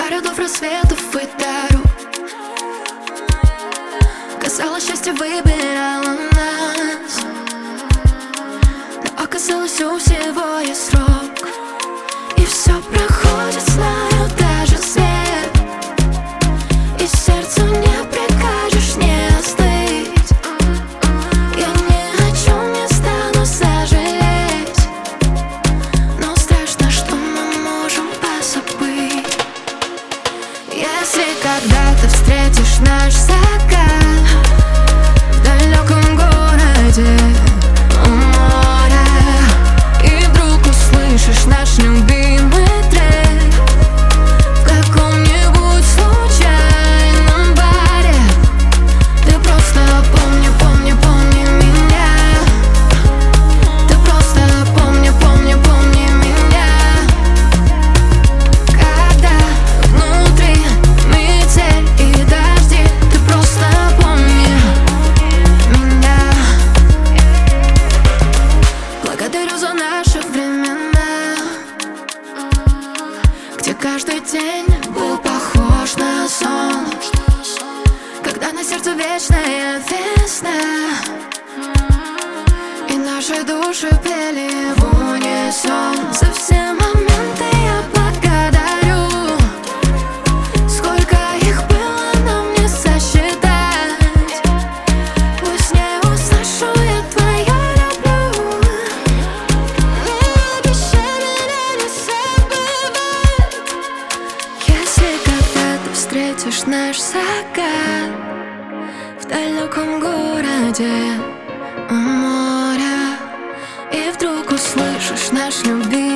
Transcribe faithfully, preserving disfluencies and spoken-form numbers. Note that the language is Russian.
городов, рассветов и дорог. Казалось, счастье выбирало нас, но оказалось, у всего есть срок. И все проходит, знаю, даже свет, и сердцу не прикажешь не остыть. Я ни о чем не стану сожалеть, но страшно, что мы можем позабыть. Если когда-то встретишь наш закат в далеком городе у моря, и вдруг услышишь наш любимый трек в каком-нибудь случайном баре, ты просто помни, помни, помни меня. Ты просто помни, помни, помни меня. Когда внутри метель и дожди, ты просто помни меня. Благодарю за наши времена, где каждый день был похож на сон, когда на сердце вечная весна, и наши души пели в унисон. За все моменты я благодарю, сколько их было, нам не сосчитать. Пусть не услышу я твое люблю, обещай меня не забывать. Если когда-то встретишь наш закат в далеком городе у моря, и вдруг услышишь наш любимый